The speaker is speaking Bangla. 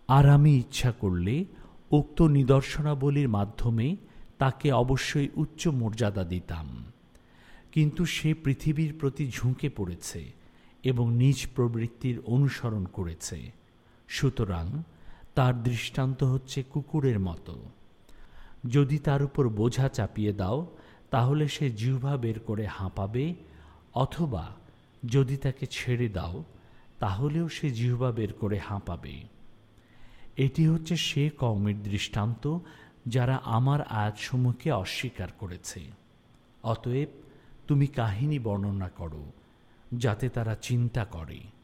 আর আমি ইচ্ছা করলে উক্ত নিদর্শনাবলীর মাধ্যমে তাকে অবশ্যই উচ্চ মর্যাদা দিতাম, কিন্তু সে পৃথিবীর প্রতি ঝুঁকে পড়েছে এবং নিজ প্রবৃত্তির অনুসরণ করেছে। সুতরাং তার দৃষ্টান্ত হচ্ছে কুকুরের মতো। যদি তার উপর বোঝা চাপিয়ে দাও তাহলে সে জিহ্বা বের করে হাঁপাবে, অথবা যদি তাকে ছেড়ে দাও তাহলেও সে জিহ্বা বের করে হাঁপাবে। এটি হচ্ছে সে কওমের দৃষ্টান্ত যারা আমার আয়াতসমূহকে অস্বীকার করেছে। অতএব তুমি কাহিনী বর্ণনা করো যাতে তারা চিন্তা করে।